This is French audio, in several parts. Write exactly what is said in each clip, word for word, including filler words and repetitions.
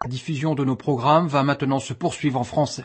La diffusion de nos programmes va maintenant se poursuivre en français.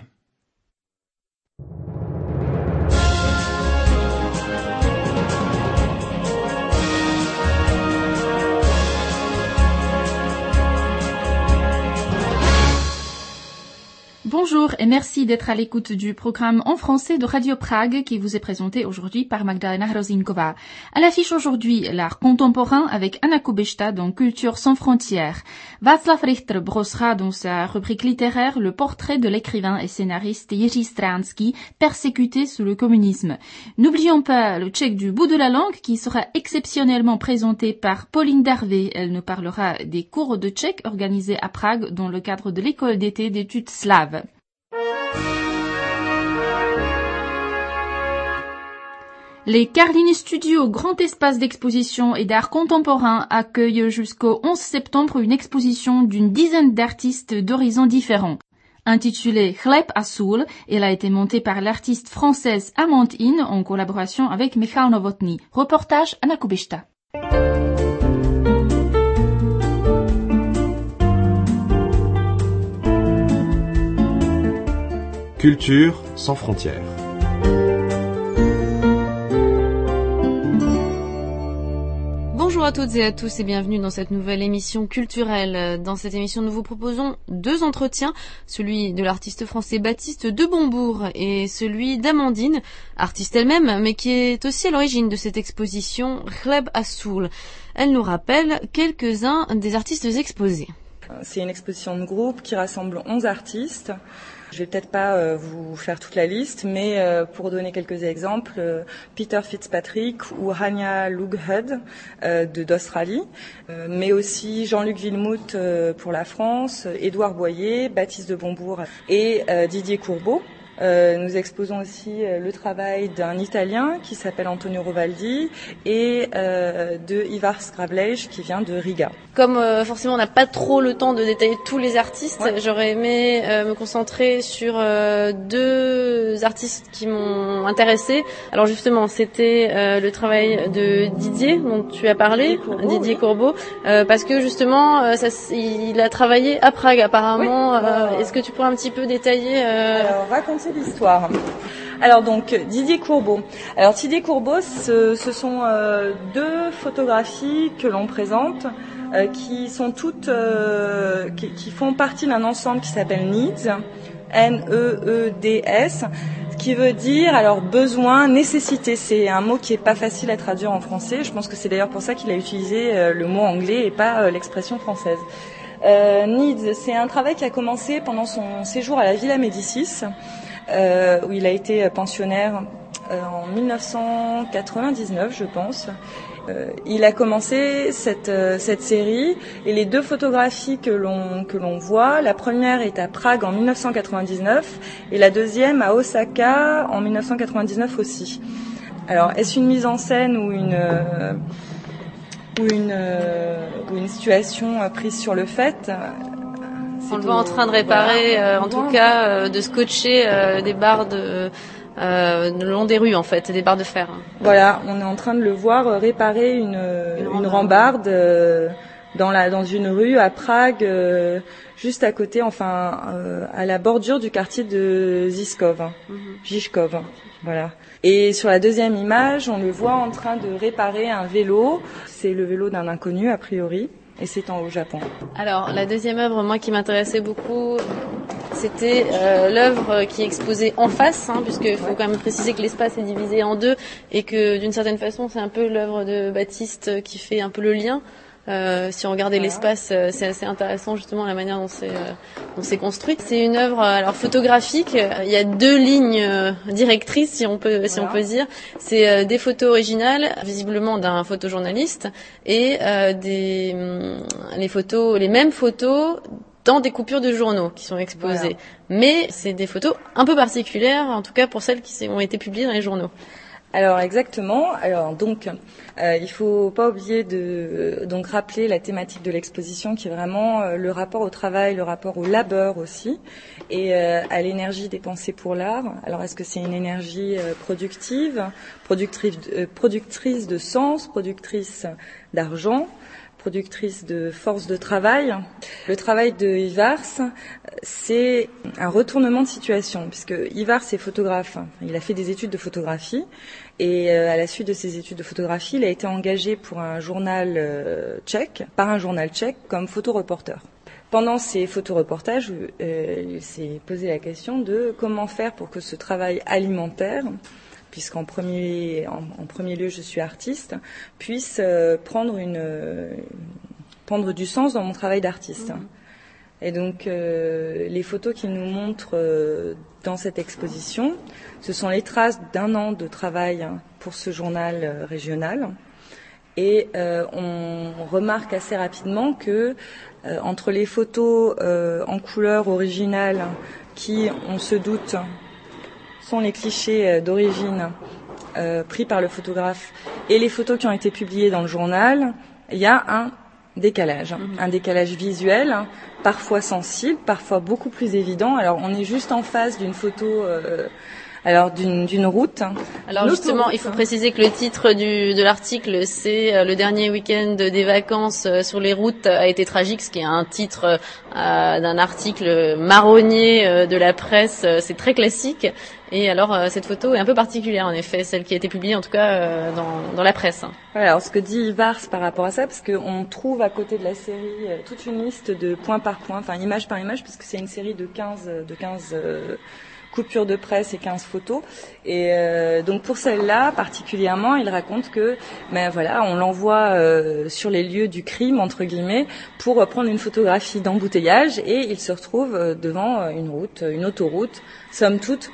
Bonjour et merci d'être à l'écoute du programme en français de Radio Prague qui vous est présenté aujourd'hui par Magdalena Hrozinkova. À l'affiche aujourd'hui, l'art contemporain avec Anna Kubešta dans Culture sans frontières. Václav Richter brossera dans sa rubrique littéraire le portrait de l'écrivain et scénariste Jiří Stránský, persécuté sous le communisme. N'oublions pas le tchèque du bout de la langue qui sera exceptionnellement présenté par Pauline Darvé. Elle nous parlera des cours de tchèque organisés à Prague dans le cadre de l'école d'été d'études slaves. Les Karliny Studios, grand espace d'exposition et d'art contemporain, accueillent jusqu'au onze septembre une exposition d'une dizaine d'artistes d'horizons différents. Intitulée Chleb a sůl, elle a été montée par l'artiste française Amandine en collaboration avec Michal Novotný. Reportage Anna Kubešta. Culture sans frontières. Bonjour à toutes et à tous et bienvenue dans cette nouvelle émission culturelle. Dans cette émission, nous vous proposons deux entretiens, celui de l'artiste français Baptiste de Bombourg et celui d'Amandine, artiste elle-même, mais qui est aussi à l'origine de cette exposition Chleb a sůl. Elle nous rappelle quelques-uns des artistes exposés. C'est une exposition de groupe qui rassemble onze artistes. Je vais peut-être pas euh, vous faire toute la liste, mais euh, pour donner quelques exemples, euh, Peter Fitzpatrick ou Hanya Lughud euh, de d'Australie, euh, mais aussi Jean-Luc Villemout euh, pour la France, Édouard Boyer, Baptiste de Bombourg et euh, Didier Courbeau. Euh, nous exposons aussi euh, le travail d'un Italien qui s'appelle Antonio Rovaldi et euh, de Ivar Skravlej qui vient de Riga. Comme euh, forcément on n'a pas trop le temps de détailler tous les artistes, ouais. J'aurais aimé euh, me concentrer sur euh, deux artistes qui m'ont intéressée. Alors justement, c'était euh, le travail de Didier dont tu as parlé, Didier Courbeau, Didier oui. Courbeau euh, parce que justement euh, ça, il a travaillé à Prague apparemment. Oui. Euh, Est-ce que tu pourrais un petit peu détailler euh... Alors raconter l'histoire. Alors donc Didier Courbeau. Alors Didier Courbeau, ce, ce sont euh, deux photographies que l'on présente, euh, qui sont toutes, euh, qui, qui font partie d'un ensemble qui s'appelle Needs, N E E D S, ce qui veut dire alors besoin, nécessité. C'est un mot qui est pas facile à traduire en français. Je pense que c'est d'ailleurs pour ça qu'il a utilisé euh, le mot anglais et pas euh, l'expression française. Euh, Needs, c'est un travail qui a commencé pendant son séjour à la Villa Médicis. Euh, où il a été pensionnaire euh, en dix-neuf cent quatre-vingt-dix-neuf, je pense. Euh, il a commencé cette, euh, cette série et les deux photographies que l'on, que l'on voit, la première est à Prague en dix-neuf cent quatre-vingt-dix-neuf et la deuxième à Osaka en dix-neuf cent quatre-vingt-dix-neuf aussi. Alors, est-ce une mise en scène ou une... Euh, ou une, euh, ou une situation prise sur le fait? On le voit en train de réparer, voilà. euh, en tout cas, euh, de scotcher euh, des barres de, euh, le long des rues, en fait, des barres de fer. Voilà, on est en train de le voir euh, réparer une, une, une rambarde euh, dans, la, dans une rue à Prague, euh, juste à côté, enfin, euh, à la bordure du quartier de Žižkov. Mm-hmm. Žižkov, voilà. Et sur la deuxième image, on le voit en train de réparer un vélo. C'est le vélo d'un inconnu, a priori. Et c'est en, au Japon. Alors, la deuxième œuvre, moi, qui m'intéressait beaucoup, c'était euh, l'œuvre qui est exposée en face, hein, puisqu'il faut ouais. quand même préciser que l'espace est divisé en deux et que, d'une certaine façon, c'est un peu l'œuvre de Baptiste qui fait un peu le lien. Euh, si on regardait voilà. l'espace, euh, c'est assez intéressant justement la manière dont c'est, euh, dont c'est construit. C'est une œuvre alors photographique. Il y a deux lignes euh, directrices, si on peut, si voilà. on peut dire. C'est euh, des photos originales, visiblement d'un photojournaliste, et euh, des euh, les photos, les mêmes photos dans des coupures de journaux qui sont exposées. Voilà. Mais c'est des photos un peu particulières, en tout cas pour celles qui ont été publiées dans les journaux. Alors exactement. Alors donc, euh, il faut pas oublier de euh, donc rappeler la thématique de l'exposition qui est vraiment euh, le rapport au travail, le rapport au labeur aussi, et euh, à l'énergie dépensée pour l'art. Alors est-ce que c'est une énergie euh, productive, productrice, euh, productrice de sens, productrice d'argent, productrice de Force de travail. Le travail de Ivars, c'est un retournement de situation, puisque Ivars est photographe. Il a fait des études de photographie et à la suite de ses études de photographie, il a été engagé pour un journal tchèque, par un journal tchèque comme photoreporter. Pendant ces photoreportages, euh, il s'est posé la question de comment faire pour que ce travail alimentaire, puisqu'en premier, en, en premier lieu je suis artiste, puisse euh, prendre, une, euh, prendre du sens dans mon travail d'artiste. Mmh. Et donc euh, les photos qu'il nous montre euh, dans cette exposition, ce sont les traces d'un an de travail pour ce journal euh, régional. Et euh, on remarque assez rapidement que euh, entre les photos euh, en couleur originale qui, on se doute, sont les clichés d'origine euh, pris par le photographe et les photos qui ont été publiées dans le journal, il y a un décalage, mmh. un décalage visuel, parfois sensible, parfois beaucoup plus évident. Alors on est juste en face d'une photo... Euh, Alors d'une, d'une route. Alors justement, il faut préciser que le titre du, de l'article, c'est euh, le dernier week-end des vacances euh, sur les routes a été tragique, ce qui est un titre euh, d'un article marronnier euh, de la presse. Euh, c'est très classique. Et alors euh, cette photo est un peu particulière en effet, celle qui a été publiée en tout cas euh, dans, dans la presse. Voilà, alors ce que dit Ivars par rapport à ça, parce qu'on trouve à côté de la série euh, toute une liste de point par point, enfin image par image, puisque c'est une série de quinze, de quinze euh, coupures de presse et quinze photos. Et euh, donc pour celle-là particulièrement, il raconte que ben voilà, on l'envoie euh, sur les lieux du crime entre guillemets pour euh, prendre une photographie d'embouteillage et il se retrouve euh, devant une route, une autoroute, somme toute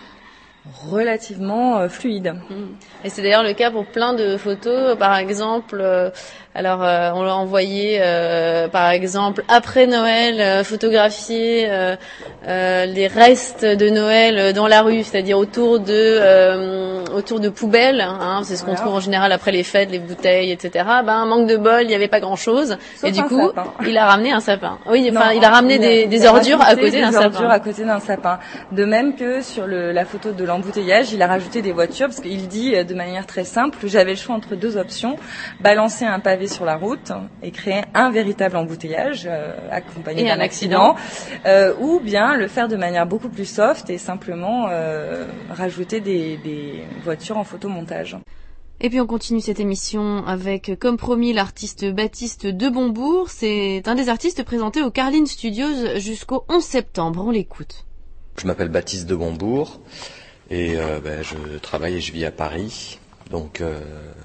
relativement euh, fluide. Et c'est d'ailleurs le cas pour plein de photos, par exemple. Euh, alors euh, on l'a envoyé, euh, par exemple, après Noël, euh, photographier euh, euh, les restes de Noël dans la rue, c'est-à-dire autour de euh, autour de poubelles. Hein, c'est ce qu'on voilà. trouve en général après les fêtes, les bouteilles, et cetera. Ben manque de bol, il n'y avait pas grand-chose. Sauf et du un coup, sapin. il a ramené un sapin. Oui, non, enfin, il a ramené il a, des, des ordures à côté d'un sapin. Des ordures à côté d'un sapin. De même que sur le, la photo de l'embouteillage, il a rajouté des voitures parce qu'il dit de manière très simple, j'avais le choix entre deux options, balancer un pavé sur la route et créer un véritable embouteillage euh, accompagné et d'un un accident, accident euh, ou bien le faire de manière beaucoup plus soft et simplement euh, rajouter des, des voitures en photomontage. Et puis on continue cette émission avec, comme promis, l'artiste Baptiste de Bonbourg. C'est un des artistes présentés au Carlin Studios jusqu'au onze septembre. On l'écoute. Je m'appelle Baptiste de Bonbourg. Et euh, ben, je travaille et je vis à Paris, donc euh,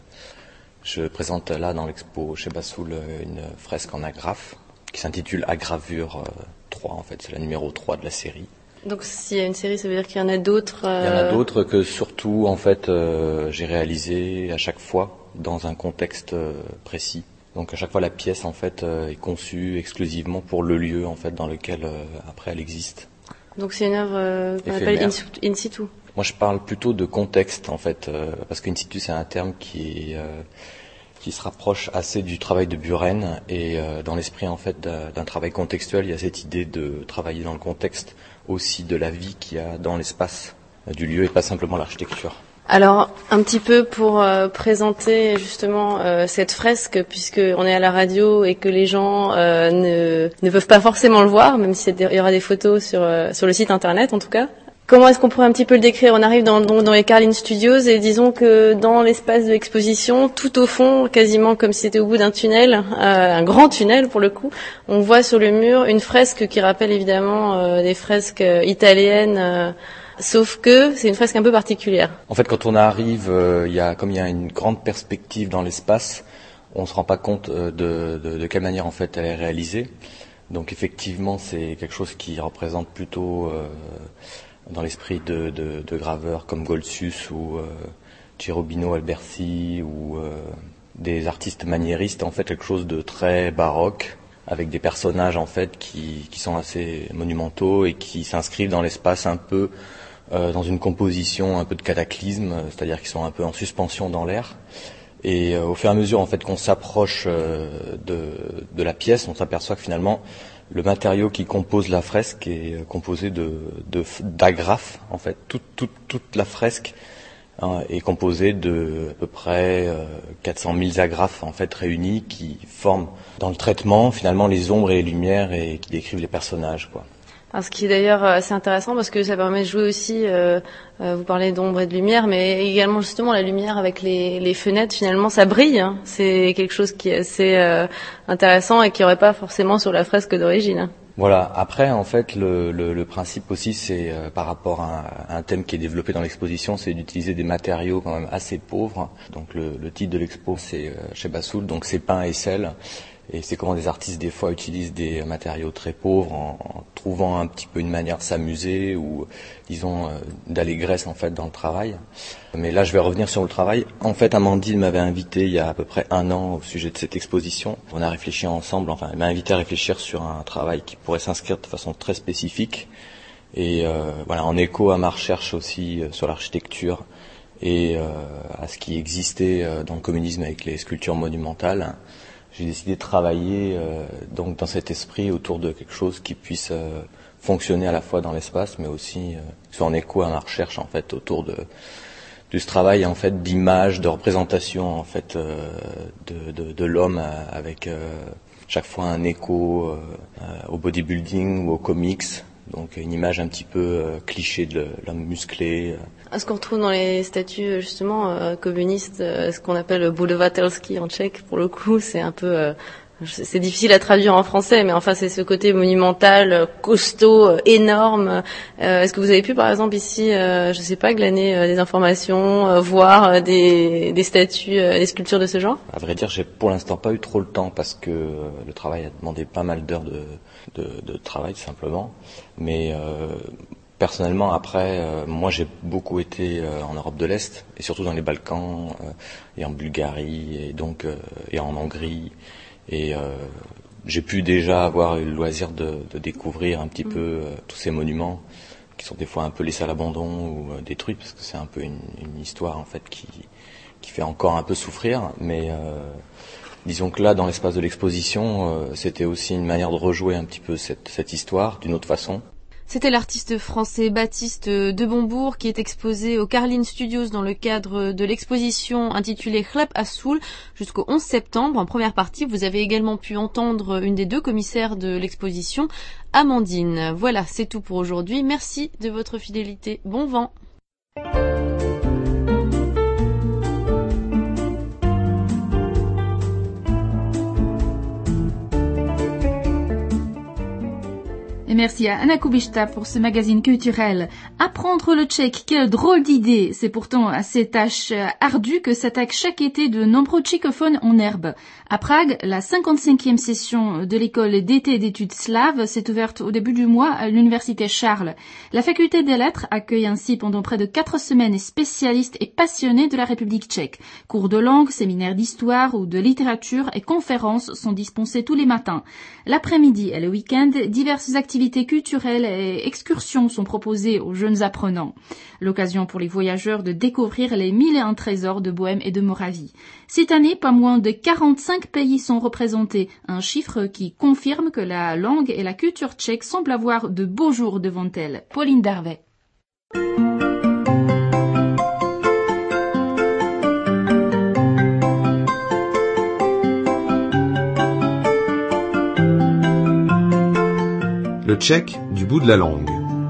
je présente là dans l'expo chez Bassoul une fresque en agrafe qui s'intitule Agravure trois, en fait, c'est la numéro trois de la série. Donc s'il y a une série, ça veut dire qu'il y en a d'autres euh... Il y en a d'autres que surtout en fait euh, j'ai réalisé à chaque fois dans un contexte euh, précis. Donc à chaque fois la pièce en fait euh, est conçue exclusivement pour le lieu en fait dans lequel euh, après elle existe. Donc c'est une œuvre euh, qu'on appelle in, in situ. Moi, je parle plutôt de contexte, en fait, euh, parce qu'in situ, c'est un terme qui, euh, qui se rapproche assez du travail de Buren. Et euh, dans l'esprit, en fait, d'un, d'un travail contextuel, il y a cette idée de travailler dans le contexte aussi de la vie qu'il y a dans l'espace euh, du lieu et pas simplement l'architecture. Alors, un petit peu pour euh, présenter justement euh, cette fresque, puisqu'on est à la radio et que les gens euh, ne, ne peuvent pas forcément le voir, même s'il y aura des photos sur, euh, sur le site internet en tout cas. Comment est-ce qu'on pourrait un petit peu le décrire ? On arrive dans, dans, dans les Carlin Studios et disons que dans l'espace de l'exposition, tout au fond, quasiment comme si c'était au bout d'un tunnel, euh, un grand tunnel pour le coup, on voit sur le mur une fresque qui rappelle évidemment euh, des fresques italiennes, euh, sauf que c'est une fresque un peu particulière. En fait, quand on arrive, euh, il y a, comme il y a une grande perspective dans l'espace, on se rend pas compte euh, de, de, de quelle manière en fait elle est réalisée. Donc effectivement, c'est quelque chose qui représente plutôt... Euh, dans l'esprit de, de, de graveurs comme Goltzius ou euh, Cherubino Alberti ou euh, des artistes maniéristes, en fait quelque chose de très baroque avec des personnages en fait qui, qui sont assez monumentaux et qui s'inscrivent dans l'espace un peu euh, dans une composition un peu de cataclysme, c'est-à-dire qu'ils sont un peu en suspension dans l'air. Et euh, au fur et à mesure en fait qu'on s'approche euh, de, de la pièce, on s'aperçoit que finalement le matériau qui compose la fresque est composé de, de, d'agrafes, en fait. Toute, toute, toute la fresque hein, est composé de à peu près euh, quatre cent mille agrafes en fait réunies qui forment dans le traitement finalement les ombres et les lumières et qui décrivent les personnages, quoi. Alors, ce qui est d'ailleurs assez intéressant parce que ça permet de jouer aussi, euh, euh, vous parlez d'ombre et de lumière, mais également justement la lumière avec les, les fenêtres, finalement ça brille, hein. C'est quelque chose qui est assez euh, intéressant et qu'il n'y aurait pas forcément sur la fresque d'origine. Voilà, après en fait le, le, le principe aussi c'est euh, par rapport à un, à un thème qui est développé dans l'exposition, c'est d'utiliser des matériaux quand même assez pauvres. Donc le, le titre de l'expo c'est euh, chez Bassoul, donc c'est pain et sel. Et c'est comment des artistes des fois utilisent des matériaux très pauvres en, en trouvant un petit peu une manière de s'amuser ou disons euh, d'allégresse en fait dans le travail. Mais là je vais revenir sur le travail. En fait Amandine m'avait invité il y a à peu près un an au sujet de cette exposition. On a réfléchi ensemble, enfin elle m'a invité à réfléchir sur un travail qui pourrait s'inscrire de façon très spécifique et euh, voilà en écho à ma recherche aussi euh, sur l'architecture et euh, à ce qui existait euh, dans le communisme avec les sculptures monumentales. J'ai décidé de travailler euh, donc dans cet esprit autour de quelque chose qui puisse euh, fonctionner à la fois dans l'espace, mais aussi euh, soit en écho à ma recherche en fait autour de de ce travail en fait d'image, de représentation en fait euh, de, de de l'homme euh, avec euh, chaque fois un écho euh, au bodybuilding ou au comics. Donc une image un petit peu euh, cliché de l'homme musclé. Ce qu'on retrouve dans les statues justement euh, communistes, euh, ce qu'on appelle Budowatelski en tchèque, pour le coup, c'est un peu, euh, c'est difficile à traduire en français, mais enfin c'est ce côté monumental, costaud, euh, énorme. Euh, est-ce que vous avez pu, par exemple ici, euh, je sais pas, glaner euh, des informations, euh, voir euh, des, des statues, euh, des sculptures de ce genre? À vrai dire, j'ai pour l'instant pas eu trop le temps parce que euh, le travail a demandé pas mal d'heures de, de, de travail tout simplement, mais euh, personnellement, après, euh, moi j'ai beaucoup été euh, en Europe de l'Est et surtout dans les Balkans euh, et en Bulgarie et donc euh, et en Hongrie et euh, j'ai pu déjà avoir eu le loisir de, de découvrir un petit mmh. peu euh, tous ces monuments qui sont des fois un peu laissés à l'abandon ou euh, détruits parce que c'est un peu une, une histoire en fait qui qui fait encore un peu souffrir, mais euh, disons que là dans l'espace de l'exposition, euh, c'était aussi une manière de rejouer un petit peu cette cette histoire d'une autre façon. C'était l'artiste français Baptiste de Bombourg qui est exposé au Carlin Studios dans le cadre de l'exposition intitulée Chleb Assoul jusqu'au onze septembre. En première partie, vous avez également pu entendre une des deux commissaires de l'exposition, Amandine. Voilà, c'est tout pour aujourd'hui. Merci de votre fidélité. Bon vent. Et merci à Anna Kubishta pour ce magazine culturel. Apprendre le tchèque, quelle drôle d'idée! C'est pourtant à ces tâches ardues que s'attaquent chaque été de nombreux tchécophones en herbe. À Prague, la cinquante-cinquième session de l'école d'été d'études slaves s'est ouverte au début du mois à l'université Charles. La faculté des lettres accueille ainsi pendant près de quatre semaines spécialistes et passionnés de la République tchèque. Cours de langue, séminaires d'histoire ou de littérature et conférences sont dispensés tous les matins. L'après-midi et le week-end, diverses activités culturelles et excursions sont proposées aux jeunes apprenants. L'occasion pour les voyageurs de découvrir les mille et un trésors de Bohême et de Moravie. Cette année, pas moins de quarante-cinq pays sont représentés, un chiffre qui confirme que la langue et la culture tchèque semblent avoir de beaux jours devant elles. Pauline Darvet. Le tchèque du bout de la langue.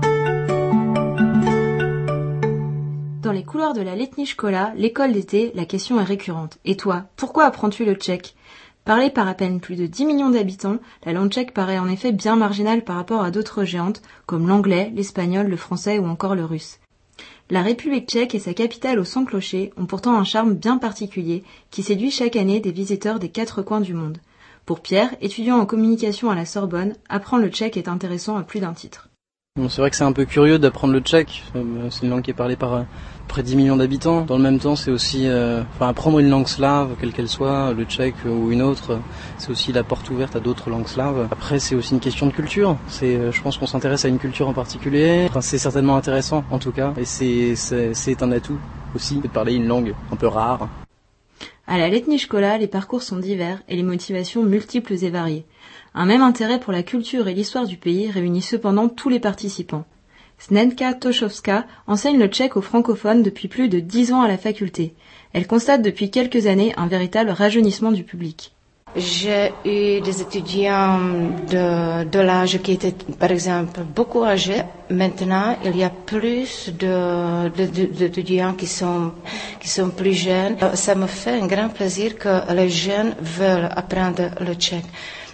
Dans les couloirs de la Letní škola, l'école d'été, la question est récurrente. Et toi, pourquoi apprends-tu le tchèque? Parlée par à peine plus de dix millions d'habitants, la langue tchèque paraît en effet bien marginale par rapport à d'autres géantes, comme l'anglais, l'espagnol, le français ou encore le russe. La République tchèque et sa capitale au sans clocher ont pourtant un charme bien particulier qui séduit chaque année des visiteurs des quatre coins du monde. Pour Pierre, étudiant en communication à la Sorbonne, apprendre le tchèque est intéressant à plus d'un titre. Bon, c'est vrai que c'est un peu curieux d'apprendre le tchèque, c'est une langue qui est parlée par euh, près de dix millions d'habitants. Dans le même temps, c'est aussi euh, enfin, apprendre une langue slave, quelle qu'elle soit, le tchèque ou une autre, c'est aussi la porte ouverte à d'autres langues slaves. Après, c'est aussi une question de culture. C'est, euh, je pense qu'on s'intéresse à une culture en particulier. Enfin, c'est certainement intéressant, en tout cas, et c'est, c'est, c'est un atout aussi de parler une langue un peu rare. À la Letní škola, les parcours sont divers et les motivations multiples et variées. Un même intérêt pour la culture et l'histoire du pays réunit cependant tous les participants. Zdenka Toszowska enseigne le tchèque aux francophones depuis plus de dix ans à la faculté. Elle constate depuis quelques années un véritable rajeunissement du public. J'ai eu des étudiants de, de l'âge qui étaient, par exemple, beaucoup âgés. Maintenant, il y a plus de, de, de, d'étudiants qui sont, qui sont plus jeunes. Ça me fait un grand plaisir que les jeunes veulent apprendre le tchèque.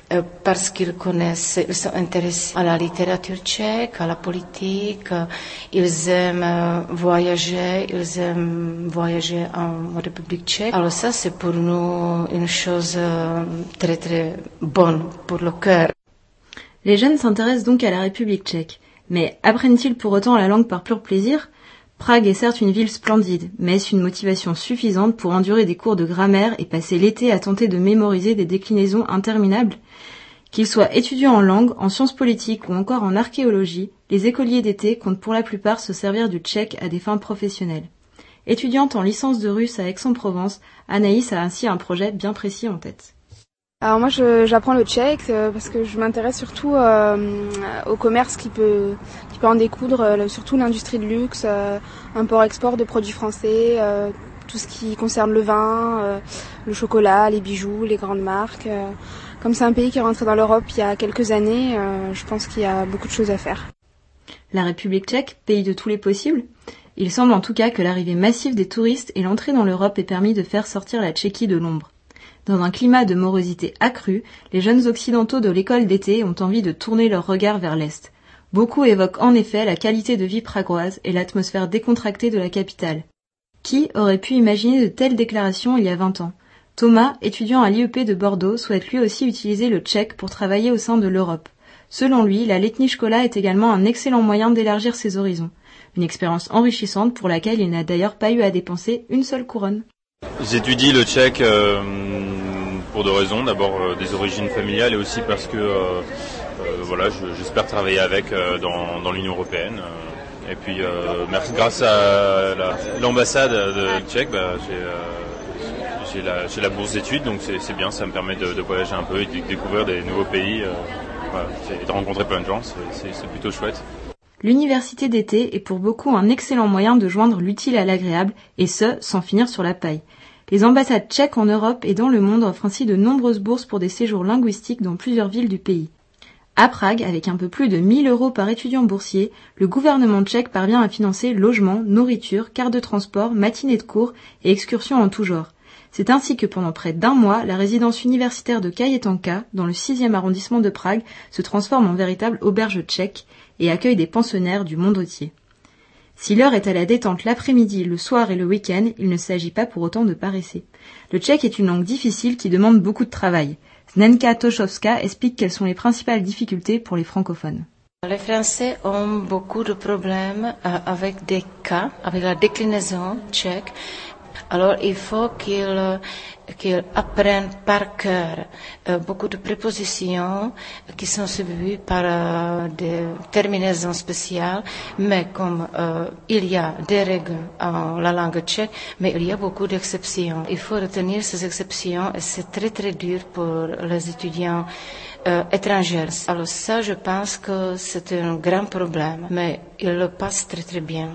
Parce qu'ils connaissent, ils sont intéressés à la littérature tchèque, à la politique, ils aiment voyager, ils aiment voyager en République tchèque. Alors ça, c'est pour nous une chose très très bonne pour le cœur. Les jeunes s'intéressent donc à la République tchèque. Mais apprennent-ils pour autant la langue par pur plaisir ? Prague est certes une ville splendide, mais est-ce une motivation suffisante pour endurer des cours de grammaire et passer l'été à tenter de mémoriser des déclinaisons interminables ? Qu'ils soient étudiants en langue, en sciences politiques ou encore en archéologie, les écoliers d'été comptent pour la plupart se servir du tchèque à des fins professionnelles. Étudiante en licence de russe à Aix-en-Provence, Anaïs a ainsi un projet bien précis en tête. Alors moi je, j'apprends le tchèque euh, parce que je m'intéresse surtout euh, au commerce qui peut, qui peut en découdre, euh, surtout l'industrie de luxe, euh, import-export de produits français, euh, tout ce qui concerne le vin, euh, le chocolat, les bijoux, les grandes marques. Euh, comme c'est un pays qui est rentré dans l'Europe il y a quelques années, euh, je pense qu'il y a beaucoup de choses à faire. La République tchèque, pays de tous les possibles ? Il semble en tout cas que l'arrivée massive des touristes et l'entrée dans l'Europe ait permis de faire sortir la Tchéquie de l'ombre. Dans un climat de morosité accrue, les jeunes occidentaux de l'école d'été ont envie de tourner leur regard vers l'Est. Beaucoup évoquent en effet la qualité de vie pragoise et l'atmosphère décontractée de la capitale. Qui aurait pu imaginer de telles déclarations il y a vingt ans ? Thomas, étudiant à l'I E P de Bordeaux, souhaite lui aussi utiliser le tchèque pour travailler au sein de l'Europe. Selon lui, la Letní škola est également un excellent moyen d'élargir ses horizons. Une expérience enrichissante pour laquelle il n'a d'ailleurs pas eu à dépenser une seule couronne. J'étudie le tchèque euh, pour deux raisons. D'abord euh, des origines familiales et aussi parce que euh, euh, voilà, je, j'espère travailler avec euh, dans, dans l'Union européenne. Et puis euh, merci, grâce à la, l'ambassade de tchèque, bah, j'ai, euh, j'ai, la, j'ai la bourse d'études, donc c'est, c'est bien, ça me permet de, de voyager un peu et de découvrir des nouveaux pays, euh, voilà, et de rencontrer plein de gens, c'est, c'est, c'est plutôt chouette. L'université d'été est pour beaucoup un excellent moyen de joindre l'utile à l'agréable, et ce, sans finir sur la paille. Les ambassades tchèques en Europe et dans le monde offrent ainsi de nombreuses bourses pour des séjours linguistiques dans plusieurs villes du pays. À Prague, avec un peu plus de mille euros par étudiant boursier, le gouvernement tchèque parvient à financer logement, nourriture, cartes de transport, matinées de cours et excursions en tout genre. C'est ainsi que pendant près d'un mois, la résidence universitaire de Kajetanka, dans le sixième arrondissement de Prague, se transforme en véritable auberge tchèque et accueille des pensionnaires du monde entier. Si l'heure est à la détente l'après-midi, le soir et le week-end, il ne s'agit pas pour autant de paresser. Le tchèque est une langue difficile qui demande beaucoup de travail. Zdenka Toszowska explique quelles sont les principales difficultés pour les francophones. Les Français ont beaucoup de problèmes avec des cas, avec la déclinaison tchèque. Alors il faut qu'ils, qu'ils apprennent par cœur euh, beaucoup de prépositions qui sont suivies par euh, des terminaisons spéciales, mais comme euh, il y a des règles en la langue tchèque, mais il y a beaucoup d'exceptions. Il faut retenir ces exceptions et c'est très très dur pour les étudiants euh, étrangers. Alors ça, je pense que c'est un grand problème, mais ils le passent très très bien.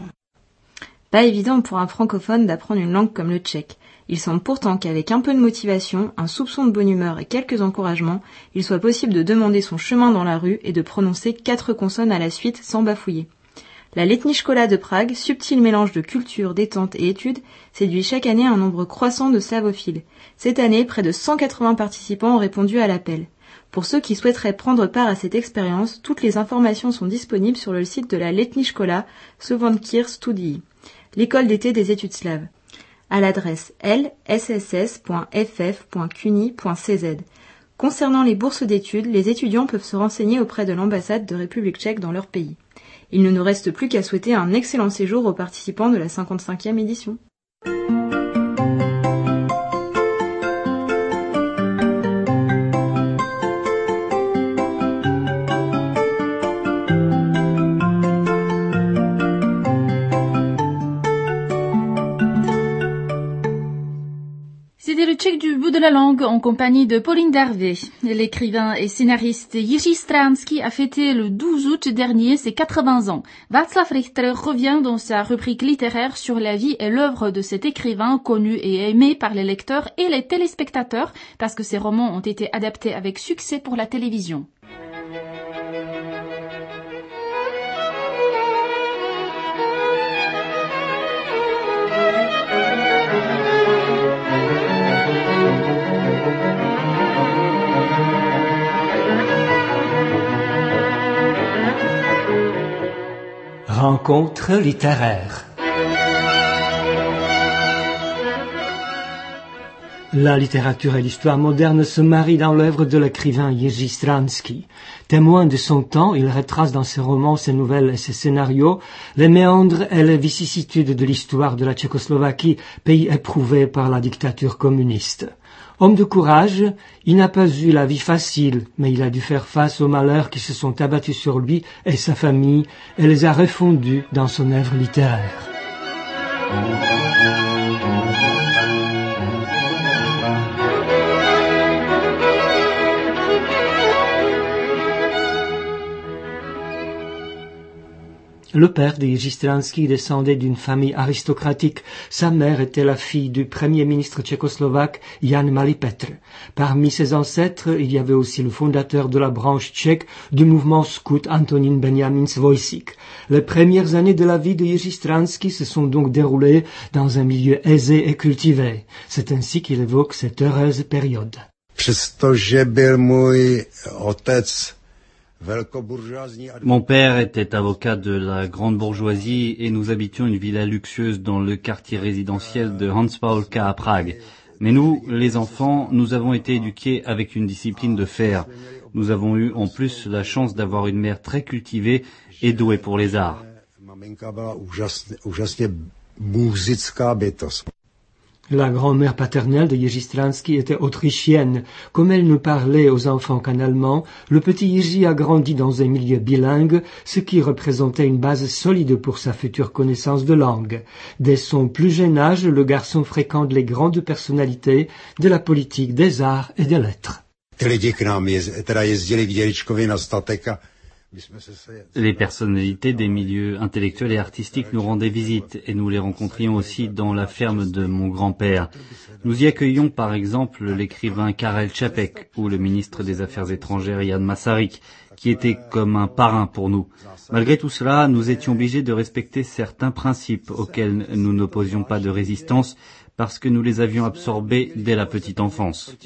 Pas évident pour un francophone d'apprendre une langue comme le tchèque. Il semble pourtant qu'avec un peu de motivation, un soupçon de bonne humeur et quelques encouragements, il soit possible de demander son chemin dans la rue et de prononcer quatre consonnes à la suite sans bafouiller. La Letní škola de Prague, subtil mélange de culture, détente et études, séduit chaque année un nombre croissant de slavophiles. Cette année, près de cent quatre-vingts participants ont répondu à l'appel. Pour ceux qui souhaiteraient prendre part à cette expérience, toutes les informations sont disponibles sur le site de la Letní škola, Slovenskir studii, l'école d'été des études slaves, à l'adresse l s s s point f f point c u n y point c z. Concernant les bourses d'études, les étudiants peuvent se renseigner auprès de l'ambassade de République tchèque dans leur pays. Il ne nous reste plus qu'à souhaiter un excellent séjour aux participants de la cinquante-cinquième édition. C'était le tchèque du bout de la la langue en compagnie de Pauline Darvé. L'écrivain et scénariste Jiří Stráňský a fêté le douze août dernier ses quatre-vingts ans. Václav Richter revient dans sa rubrique littéraire sur la vie et l'œuvre de cet écrivain connu et aimé par les lecteurs et les téléspectateurs parce que ses romans ont été adaptés avec succès pour la télévision. Rencontre littéraire. La littérature et l'histoire moderne se marient dans l'œuvre de l'écrivain Jiří Stráňský. Témoin de son temps, il retrace dans ses romans, ses nouvelles et ses scénarios les méandres et les vicissitudes de l'histoire de la Tchécoslovaquie, pays éprouvé par la dictature communiste. Homme de courage, il n'a pas eu la vie facile, mais il a dû faire face aux malheurs qui se sont abattus sur lui et sa famille et les a refondus dans son œuvre littéraire. Le père de Jiří Stráňský descendait d'une famille aristocratique. Sa mère était la fille du premier ministre tchécoslovaque Jan Malý Petr. Parmi ses ancêtres, il y avait aussi le fondateur de la branche tchèque du mouvement scout Antonín Benjamin Svojsík. Les premières années de la vie de Jiří Stráňský se sont donc déroulées dans un milieu aisé et cultivé. C'est ainsi qu'il évoque cette heureuse période. Přestože byl můj otec Mon père était avocat de la grande bourgeoisie et nous habitions une villa luxueuse dans le quartier résidentiel de Hans Paulka à Prague. Mais nous, les enfants, nous avons été éduqués avec une discipline de fer. Nous avons eu en plus la chance d'avoir une mère très cultivée et douée pour les arts. La grand-mère paternelle de Jiří Stráňský était autrichienne. Comme elle ne parlait aux enfants qu'en allemand, le petit Jiří a grandi dans un milieu bilingue, ce qui représentait une base solide pour sa future connaissance de langue. Dès son plus jeune âge, le garçon fréquente les grandes personnalités de la politique, des arts et des lettres. Les personnalités des milieux intellectuels et artistiques nous rendaient visite et nous les rencontrions aussi dans la ferme de mon grand-père. Nous y accueillions par exemple l'écrivain Karel Čapek ou le ministre des Affaires étrangères Jan Masaryk, qui était comme un parrain pour nous. Malgré tout cela, nous étions obligés de respecter certains principes auxquels nous n'opposions pas de résistance parce que nous les avions absorbés dès la petite enfance.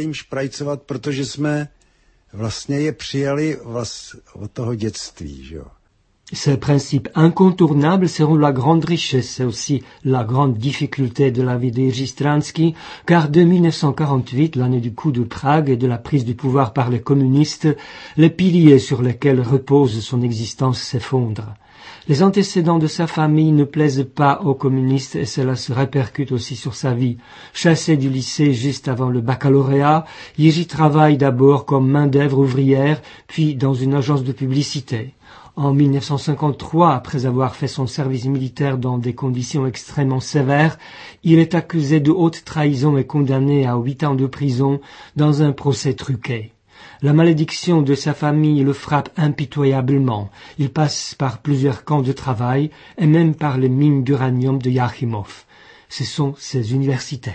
Ces principes incontournables seront la grande richesse et aussi la grande difficulté de la vie de Jiří Stráňský, car de mille neuf cent quarante-huit, l'année du coup de Prague et de la prise du pouvoir par les communistes, les piliers sur lesquels repose son existence s'effondrent. Les antécédents de sa famille ne plaisent pas aux communistes et cela se répercute aussi sur sa vie. Chassé du lycée juste avant le baccalauréat, Jiří travaille d'abord comme main-d'œuvre ouvrière, puis dans une agence de publicité. En mille neuf cent cinquante-trois, après avoir fait son service militaire dans des conditions extrêmement sévères, il est accusé de haute trahison et condamné à huit ans de prison dans un procès truqué. La malédiction de sa famille le frappe impitoyablement. Il passe par plusieurs camps de travail et même par les mines d'uranium de Jáchymov. Ce sont ses universités.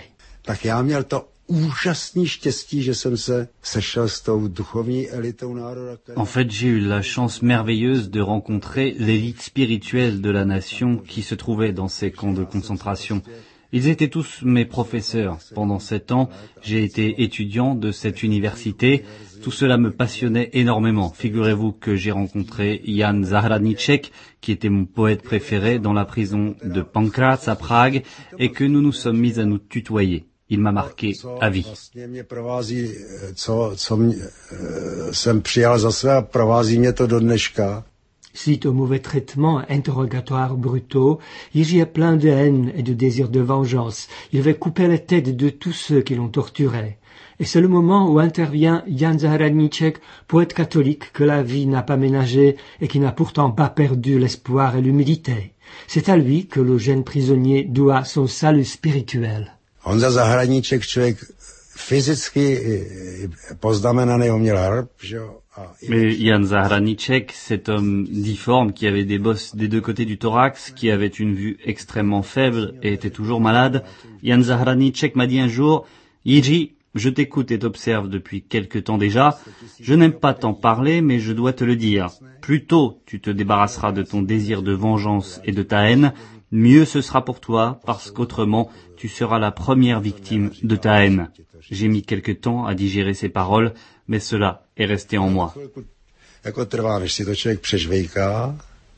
En fait, j'ai eu la chance merveilleuse de rencontrer l'élite spirituelle de la nation qui se trouvait dans ces camps de concentration. Ils étaient tous mes professeurs. Pendant sept ans, j'ai été étudiant de cette université. Tout cela me passionnait énormément. Figurez-vous que j'ai rencontré Jan Zahradníček, qui était mon poète préféré, dans la prison de Pankráč à Prague, et que nous nous sommes mis à nous tutoyer. Il m'a marqué à vie. Suite aux mauvais traitements, interrogatoires brutaux, Jiří est plein de haine et de désir de vengeance. Il veut couper les têtes de tous ceux qui l'ont torturé. Et c'est le moment où intervient Jan Zahradníček, poète catholique que la vie n'a pas ménagé et qui n'a pourtant pas perdu l'espoir et l'humilité. C'est à lui que le jeune prisonnier doit son salut spirituel. Honza Zahradníček, člověk fyzicky poznamenaný, on měl hrb, že jo. Mais Jan Zahradníček, cet homme difforme qui avait des bosses des deux côtés du thorax, qui avait une vue extrêmement faible et était toujours malade, Jan Zahradníček m'a dit un jour, Jiří, je t'écoute et t'observe depuis quelque temps déjà. Je n'aime pas t'en parler, mais je dois te le dire. Plus tôt tu te débarrasseras de ton désir de vengeance et de ta haine, mieux ce sera pour toi, parce qu'autrement, tu seras la première victime de ta haine. J'ai mis quelque temps à digérer ces paroles, mais cela est resté en moi. Jako trvá, než si to člověk přežvejká,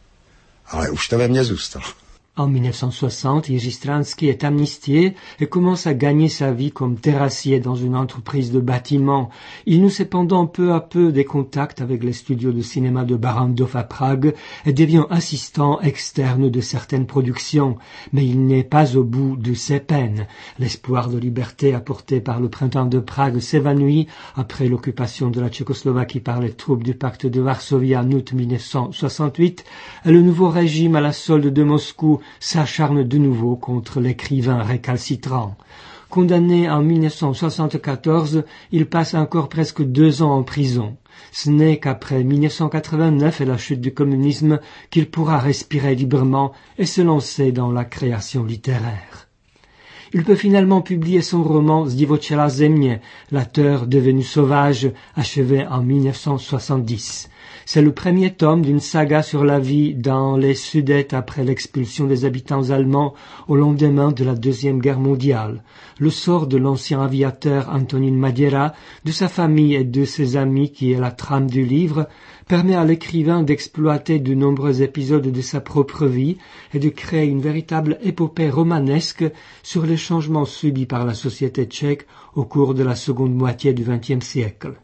ale už to ve mně zůstalo. En mille neuf cent soixante, Jiří Stransky est amnistié et commence à gagner sa vie comme terrassier dans une entreprise de bâtiment. Il noue cependant peu à peu des contacts avec les studios de cinéma de Barrandov à Prague et devient assistant externe de certaines productions. Mais il n'est pas au bout de ses peines. L'espoir de liberté apporté par le printemps de Prague s'évanouit après l'occupation de la Tchécoslovaquie par les troupes du pacte de Varsovie en août mille neuf cent soixante-huit et le nouveau régime à la solde de Moscou s'acharne de nouveau contre l'écrivain récalcitrant. Condamné en mille neuf cent soixante-quatorze, il passe encore presque deux ans en prison. Ce n'est qu'après mille neuf cent quatre-vingt-neuf et la chute du communisme qu'il pourra respirer librement et se lancer dans la création littéraire. Il peut finalement publier son roman Zdivočelá země, la terre devenue sauvage, achevé en mille neuf cent soixante-dix. C'est le premier tome d'une saga sur la vie dans les Sudètes après l'expulsion des habitants allemands au lendemain de la Deuxième Guerre mondiale. Le sort de l'ancien aviateur Antonín Maděra, de sa famille et de ses amis, qui est la trame du livre, permet à l'écrivain d'exploiter de nombreux épisodes de sa propre vie et de créer une véritable épopée romanesque sur les changements subis par la société tchèque au cours de la seconde moitié du vingtième siècle.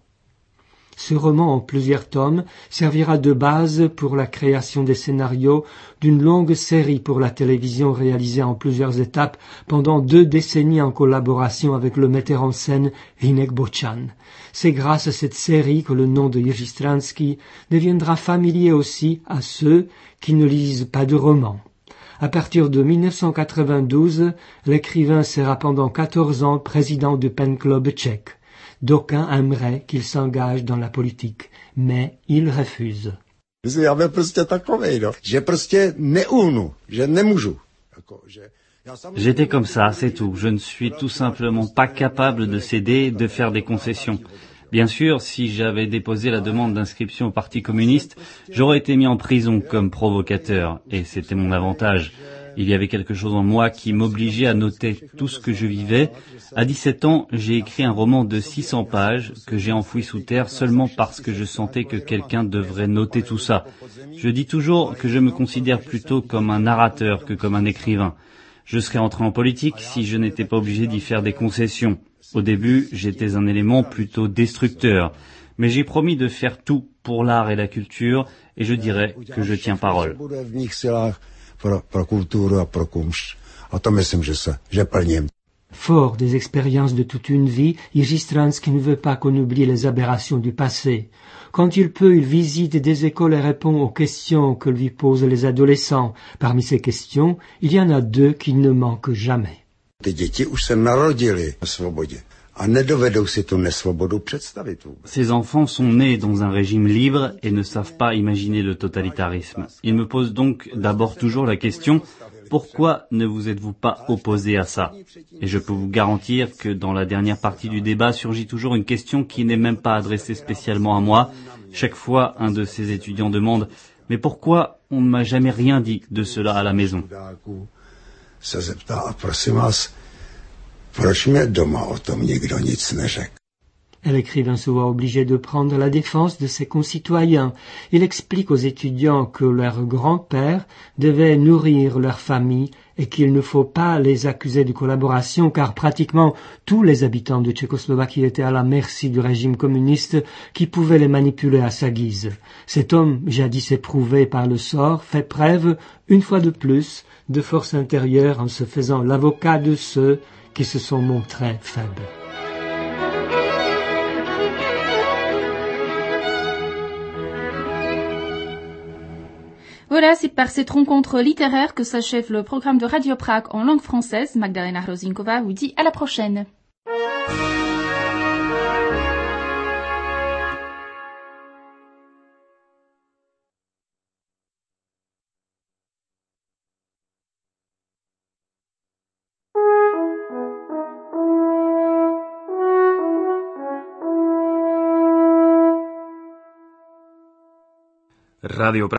Ce roman en plusieurs tomes servira de base pour la création des scénarios d'une longue série pour la télévision réalisée en plusieurs étapes pendant deux décennies en collaboration avec le metteur en scène Hinek Bocan. C'est grâce à cette série que le nom de Jiří Stransky deviendra familier aussi à ceux qui ne lisent pas de romans. À partir de mille neuf cent quatre-vingt-douze, l'écrivain sera pendant quatorze ans président du Pen Club tchèque. D'aucuns aimeraient qu'il s'engage dans la politique, mais il refuse. Já byl prostě takovej, no, že prostě neunu, že nemůžu. J'étais comme ça, c'est tout. Je ne suis tout simplement pas capable de céder, de faire des concessions. Bien sûr, si j'avais déposé la demande d'inscription au Parti communiste, j'aurais été mis en prison comme provocateur, et c'était mon avantage. Il y avait quelque chose en moi qui m'obligeait à noter tout ce que je vivais. À dix-sept ans, j'ai écrit un roman de six cents pages que j'ai enfoui sous terre seulement parce que je sentais que quelqu'un devrait noter tout ça. Je dis toujours que je me considère plutôt comme un narrateur que comme un écrivain. Je serais entré en politique si je n'étais pas obligé d'y faire des concessions. Au début, j'étais un élément plutôt destructeur. Mais j'ai promis de faire tout pour l'art et la culture et je dirais que je tiens parole. Pro, pro kulturu a pro kumšt. A to myslím, že se, že plním. Fort des expériences de toute une vie, Jiří Stransky ne veut pas qu'on oublie les aberrations du passé. Quand il peut, il visite des écoles et répond aux questions que lui posent les adolescents. Parmi ces questions, il y en a deux qui ne manquent jamais. Ty děti už se narodily na svobodě. A nedovedou si tu nesvobodu představit. Ces enfants sont nés dans un régime libre et ne savent pas imaginer le totalitarisme. Ils me posent donc d'abord toujours la question « Pourquoi ne vous êtes-vous pas opposé à ça ?» Et je peux vous garantir que dans la dernière partie du débat surgit toujours une question qui n'est même pas adressée spécialement à moi. Chaque fois, un de ces étudiants demande « Mais pourquoi on ne m'a jamais rien dit de cela à la maison ?» Et l'écrivain se voit obligé de prendre la défense de ses concitoyens. Il explique aux étudiants que leurs grands-pères devaient nourrir leur famille et qu'il ne faut pas les accuser de collaboration car pratiquement tous les habitants de Tchécoslovaquie étaient à la merci du régime communiste qui pouvait les manipuler à sa guise. Cet homme, jadis éprouvé par le sort, fait preuve, une fois de plus, de force intérieure en se faisant l'avocat de ceux qui se sont montrés faibles. Voilà, c'est par cette rencontre littéraire que s'achève le programme de Radio Prague en langue française. Magdalena Hrozinkova vous dit à la prochaine. Radio